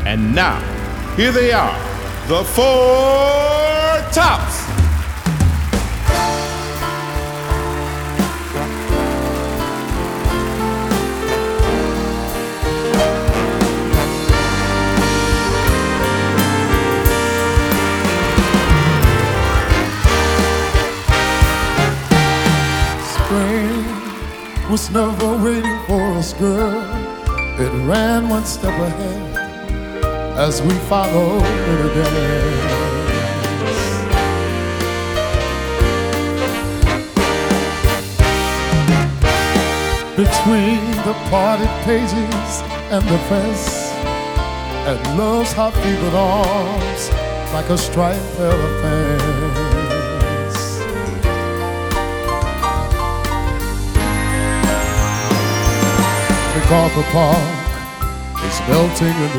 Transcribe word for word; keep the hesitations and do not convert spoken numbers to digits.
And now, here they are, the Four Tops. Spring was never waiting for us, girl. It ran one step ahead as we followed in a dance. Between the parted pages and the press, and love's hot fevered arms like a striped pair of pants. MacArthur Park is melting in the